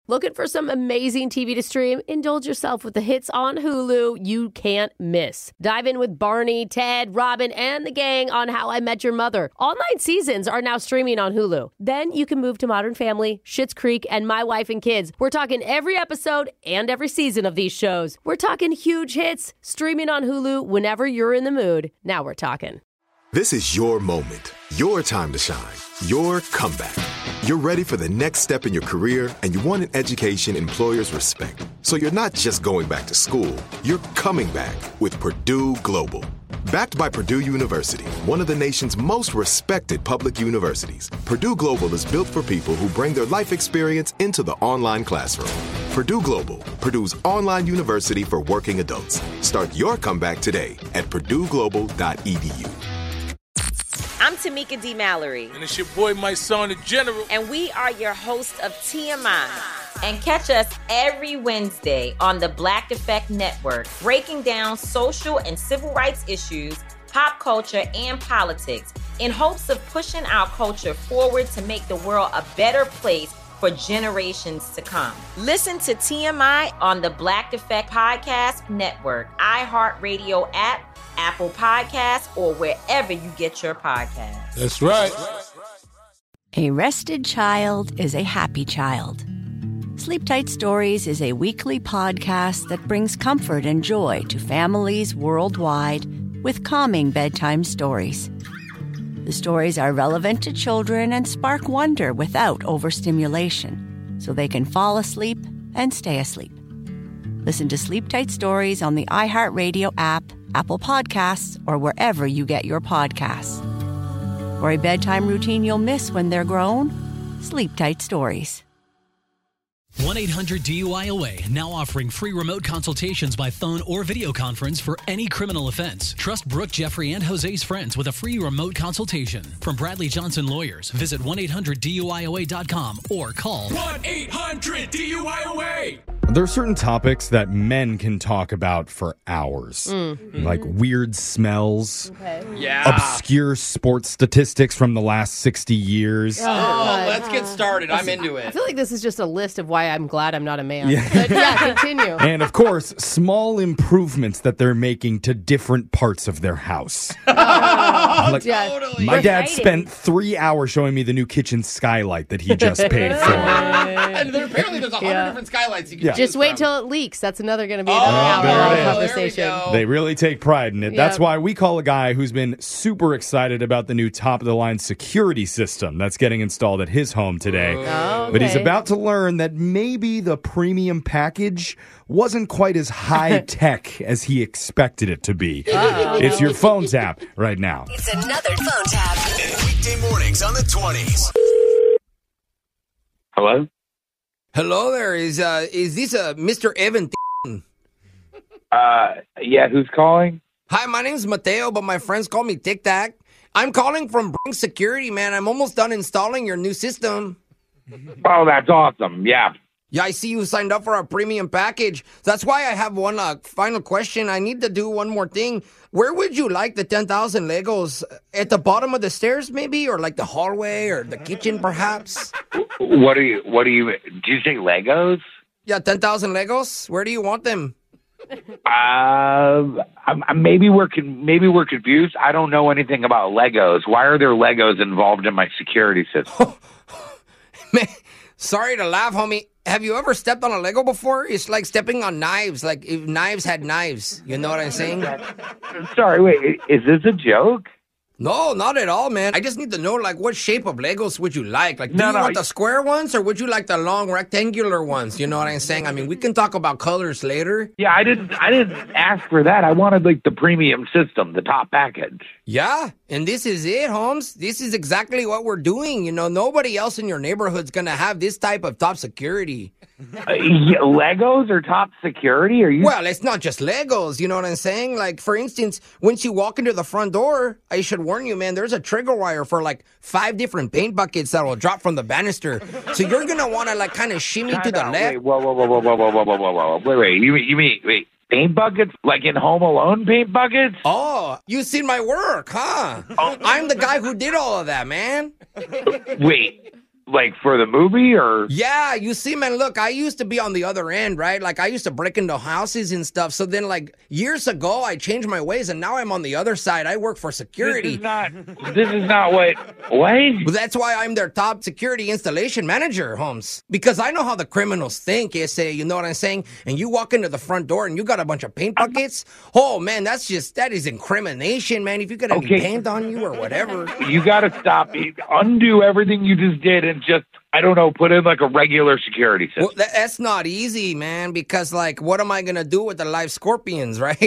Looking for some amazing TV to stream? Indulge yourself with the hits on Hulu you can't miss. Dive in with Barney, Ted, Robin, and the gang on How I Met Your Mother. All 9 seasons are now streaming on Hulu. Then you can move to Modern Family, Schitt's Creek, and My Wife and Kids. We're talking every episode and every season of these shows. We're talking huge hits, streaming on Hulu whenever you're in the mood. Now we're talking. This is your moment, your time to shine, your comeback. You're ready for the next step in your career, and you want an education employers respect. So you're not just going back to school, you're coming back with Purdue Global. Backed by Purdue University, one of the nation's most respected public universities, Purdue Global is built for people who bring their life experience into the online classroom. Purdue Global, Purdue's online university for working adults. Start your comeback today at purdueglobal.edu. I'm Tamika D. Mallory. And it's your boy, my son, the General. And we are your hosts of TMI. And catch us every Wednesday on the Black Effect Network, breaking down social and civil rights issues, pop culture, and politics in hopes of pushing our culture forward to make the world a better place for generations to come. Listen to TMI on the Black Effect Podcast Network, iHeartRadio app, Apple Podcasts, or wherever you get your podcasts. That's right. A rested child is a happy child. Sleep Tight Stories is a weekly podcast that brings comfort and joy to families worldwide with calming bedtime stories. The stories are relevant to children and spark wonder without overstimulation, so they can fall asleep and stay asleep. Listen to Sleep Tight Stories on the iHeartRadio app, Apple Podcasts, or wherever you get your podcasts. For a bedtime routine you'll miss when they're grown, Sleep Tight Stories. 1-800-DUI-OA, now offering free remote consultations by phone or video conference for any criminal offense. Trust Brooke, Jeffrey, and Jose's friends with a free remote consultation. From Bradley Johnson Lawyers, visit 1-800-DUIOA.com or call 1-800-DUI-OA. There are certain topics that men can talk about for hours, like weird smells, obscure sports statistics from the last 60 years. Oh, let's get started. I'm into I it. feel like this is just a list of why I'm glad I'm not a man. But continue. And of course, small improvements that they're making to different parts of their house. Totally. My dad spent 3 hours showing me the new kitchen skylight that he just paid for. And apparently there's 100 different skylights you can choose Just wait from. till it leaks. That's another going to be another hour-long there it is. conversation. There we go. They really take pride in it. That's Yep. why we call a guy who's been super excited about the new top-of-the-line security system that's getting installed at his home today. Oh, But he's okay. about to learn that maybe the premium package wasn't quite as high-tech as he expected it to be. It's your phone tap right now. It's another phone tap. Weekday mornings on the 20s. Hello? Hello there. Is this Mr. Evan? Yeah, who's calling? Hi, my name's Mateo, but my friends call me Tic Tac. I'm calling from Bring Security, man. I'm almost done installing your new system. Oh, that's awesome. Yeah. Yeah, I see you signed up for our premium package. That's why I have one final question. I need to do one more thing. Where would you like the 10,000 Legos? At the bottom of the stairs, maybe? Or like the hallway or the kitchen, perhaps? What do you, do you say Legos? Yeah, 10,000 Legos? Where do you want them? Maybe we're confused. I don't know anything about Legos. Why are there Legos involved in my security system? Man, sorry to laugh, homie. Have you ever stepped on a Lego before? It's like stepping on knives, like if knives had knives. You know what I'm saying? Sorry, wait, is this a joke? No, not at all, man. I just need to know, like, what shape of Legos would you like? Like, do you want the square ones or would you like the long rectangular ones? You know what I'm saying? I mean, we can talk about colors later. Yeah, I didn't ask for that. I wanted like the premium system, the top package. Yeah, and this is it, Holmes. This is exactly what we're doing. You know, nobody else in your neighborhood's gonna have this type of top security. Legos are top security? Are you? Well, it's not just Legos, you know what I'm saying? Like, for instance, once you walk into the front door, I should warn you, man, there's a trigger wire for like 5 different paint buckets that will drop from the banister. So you're gonna want to like kind of shimmy to the left. Wait, whoa. Wait, you mean paint buckets? Like in Home Alone paint buckets? Oh, you seen my work, huh? I'm the guy who did all of that, man. Wait, Like for the movie or? Yeah, you see, man, look, I used to be on the other end, right? Like I used to break into houses and stuff. So then like years ago, I changed my ways and now I'm on the other side. I work for security. This is not what? Well, that's why I'm their top security installation manager, Holmes. Because I know how the criminals think, you know what I'm saying? And you walk into the front door and you got a bunch of paint buckets. Oh, man, that is incrimination, man. If you got any paint on you or whatever. You got to stop. Undo everything you just did and just, I don't know, put in like a regular security system. Well, that's not easy, man, because like, what am I going to do with the live scorpions, right?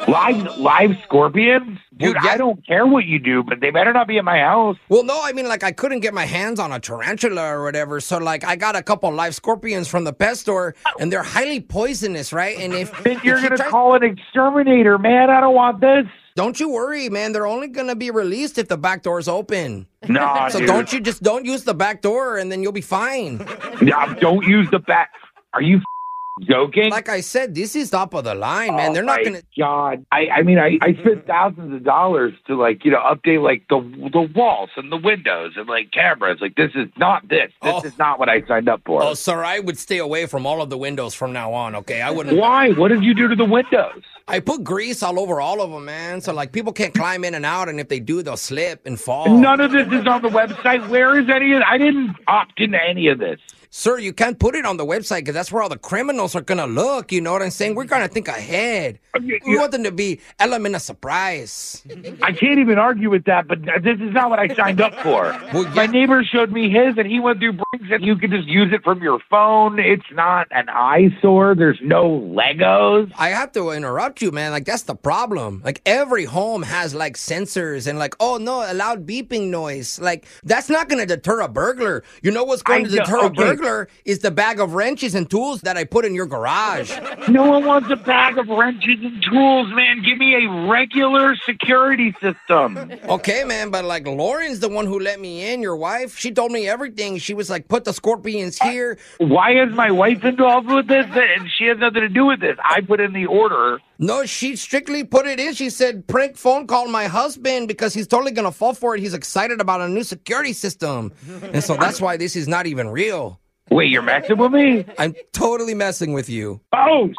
Live scorpions? Dude, Well, yeah. I don't care what you do, but they better not be in my house. Well, no, I mean, like, I couldn't get my hands on a tarantula or whatever, so, like, I got a couple live scorpions from the pet store, and they're highly poisonous, right? And Then you're going to call an exterminator, man. I don't want this. Don't you worry, man. They're only going to be released if the back door's open. No, So dude. don't use the back door, and then you'll be fine. No, don't use the back. Are you joking? Like I said, this is top of the line, man. They're not going to... God. I mean, I spent thousands of dollars to, like, you know, update, like, the walls and the windows and, like, cameras. Like, this is not this. This is not what I signed up for. Oh, sir, I would stay away from all of the windows from now on, okay? I wouldn't... Why? What did you do to the windows? I put grease all over all of them, man. So, like, people can't climb in and out, and if they do, they'll slip and fall. None of this is on the website. Where is any of it? I didn't opt into any of this. Sir, you can't put it on the website because that's where all the criminals are going to look. You know what I'm saying? We're going to think ahead. We want them to be element of surprise. I can't even argue with that, but this is not what I signed up for. Well, yeah. My neighbor showed me his, and he went through Brinks, and you can just use it from your phone. It's not an eyesore. There's no Legos. I have to interrupt you, man. Like, that's the problem. Like, every home has, like, sensors and, like, oh, no, a loud beeping noise. Like, that's not going to deter a burglar. You know what's going to deter a burglar? Is the bag of wrenches and tools that I put in your garage. No one wants a bag of wrenches and tools, man. Give me a regular security system. Okay, man, but like Lauren's the one who let me in, your wife. She told me everything. She was like, put the scorpions here. Why is my wife involved with this? And she has nothing to do with this. I put in the order. No, she strictly put it in. She said, prank phone call my husband because he's totally going to fall for it. He's excited about a new security system. And so that's why this is not even real. Wait, you're messing with me? I'm totally messing with you. Oh,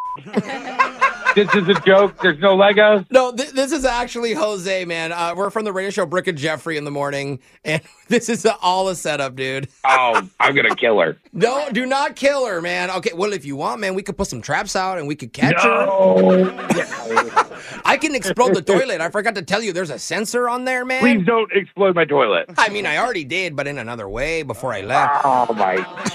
this is a joke. There's no Legos. No, this is actually Jose, man. We're from the radio show Brick and Jeffrey in the morning, and this is all a setup, dude. Oh, I'm going to kill her. No, do not kill her, man. Okay, well, if you want, man, we could put some traps out and we could catch her. I can explode the toilet. I forgot to tell you, there's a sensor on there, man. Please don't explode my toilet. I mean, I already did, but in another way before I left. Oh, my.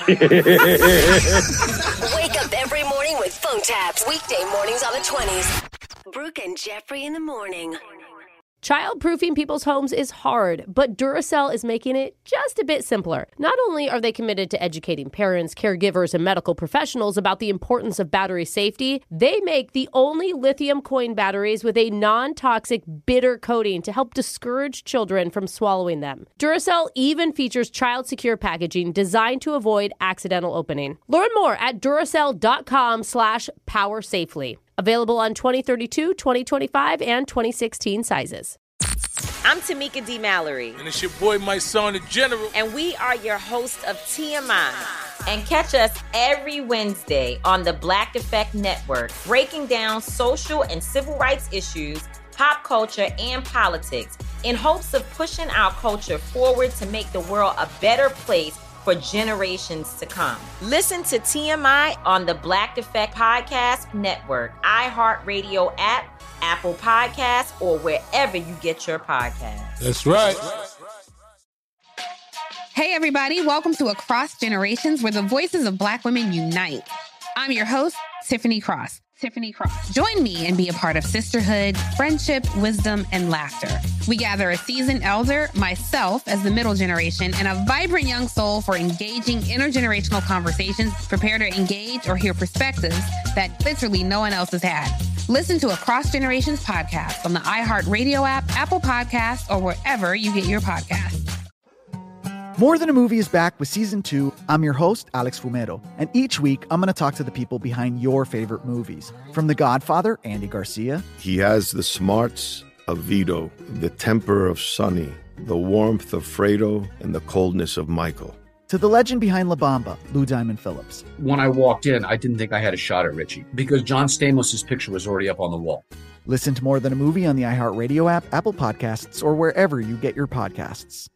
Wake up every morning with phone taps. Weekday mornings on the 20s. Brooke and Jeffrey in the morning. Childproofing people's homes is hard, but Duracell is making it just a bit simpler. Not only are they committed to educating parents, caregivers, and medical professionals about the importance of battery safety, they make the only lithium coin batteries with a non-toxic bitter coating to help discourage children from swallowing them. Duracell even features child-secure packaging designed to avoid accidental opening. Learn more at Duracell.com/powersafely. Available on 2032, 2025, and 2016 sizes. I'm Tamika D. Mallory. And it's your boy, my son, the General. And we are your hosts of TMI. And catch us every Wednesday on the Black Effect Network, breaking down social and civil rights issues, pop culture, and politics in hopes of pushing our culture forward to make the world a better place for generations to come. Listen to TMI on the Black Effect Podcast Network, iHeartRadio app, Apple Podcasts, or wherever you get your podcasts. That's right. Hey, everybody. Welcome to Across Generations, where the voices of Black women unite. I'm your host, Tiffany Cross. Join me and be a part of sisterhood, friendship, wisdom, and laughter. We gather a seasoned elder, myself as the middle generation, and a vibrant young soul for engaging intergenerational conversations. Prepare to engage or hear perspectives that literally no one else has had. Listen to Across Generations podcast on the iHeartRadio app, Apple Podcasts, or wherever you get your podcasts. More Than a Movie is back with Season 2. I'm your host, Alex Fumero, and each week I'm going to talk to the people behind your favorite movies. From The Godfather, Andy Garcia. He has the smarts of Vito, the temper of Sonny, the warmth of Fredo, and the coldness of Michael. to the legend behind La Bamba, Lou Diamond Phillips. When I walked in, I didn't think I had a shot at Richie because John Stamos' picture was already up on the wall. Listen to More Than a Movie on the iHeartRadio app, Apple Podcasts, or wherever you get your podcasts.